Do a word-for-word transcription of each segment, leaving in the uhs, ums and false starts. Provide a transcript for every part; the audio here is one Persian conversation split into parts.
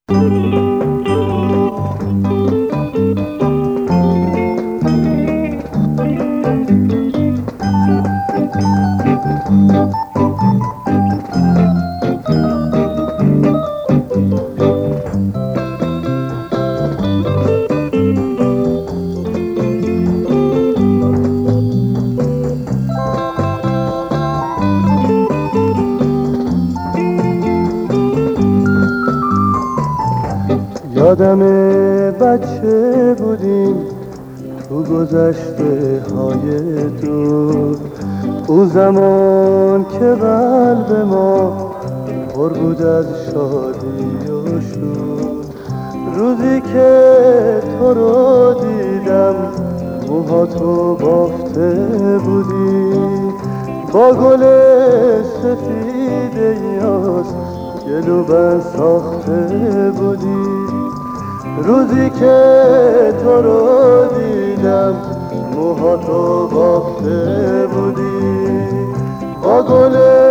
یادم بچه بودیم تو گذشته های دور، اون زمان که قلب ما پر بود از شادی و شور. روزی که تو رو دیدم موهاتو بافته بودی، با گل سفید یاس گلوبند ساخته بودی. روزی که تو رو دیدم موهاتو بافته بودی، با گل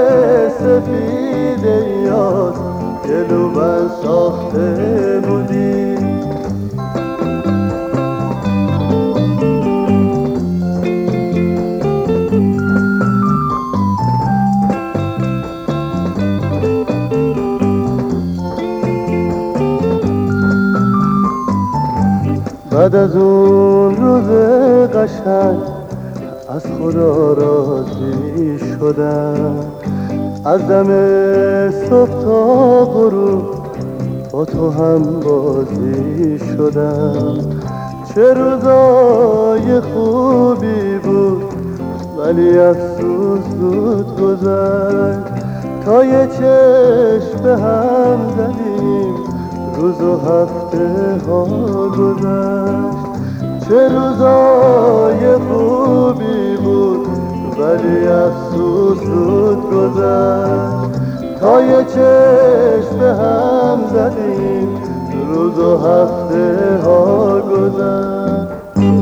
سفید یاس گلوبند ساخته بودی. بعد از اون روز قشنگ از خدا راضی شدم، از دم صبح تا غروب با تو هم بازی شدم. چه روزای خوبی بود ولی افسوس زود گذشت، تا یه چشم به هم زدیم روز و هفته ها گذشت. چه روزای خوبی بود ولی افسوس زود گذشت، تا یه چشم به هم زدیم روز و هفته ها گذشت.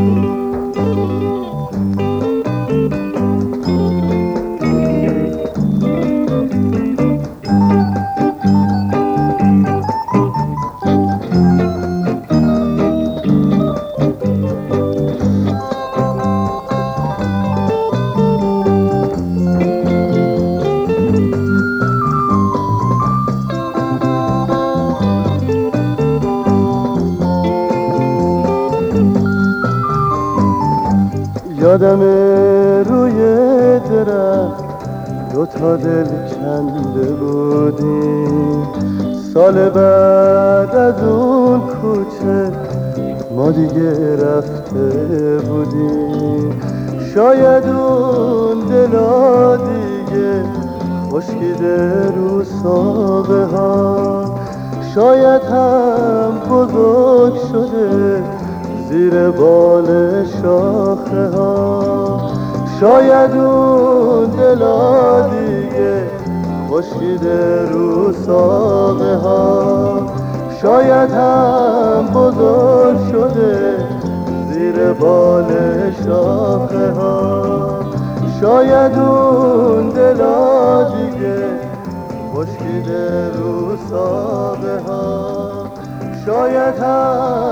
یادم روی درخت دو تا دل کنده بودیم، سال بعد از اون کوچه ما دیگه رفته بودیم. شاید اون دلا دیگه خشکیده رو ساقه ها، شاید هم بزرگ شده زیر بال شاخه ها. شاید اون دلا دیگه خشکیده رو ساقه ها، شاید هم بزرگ شده زیر بال شاخه ها. شاید اون دلا دیگه خشکیده رو ساقه ها، شاید هم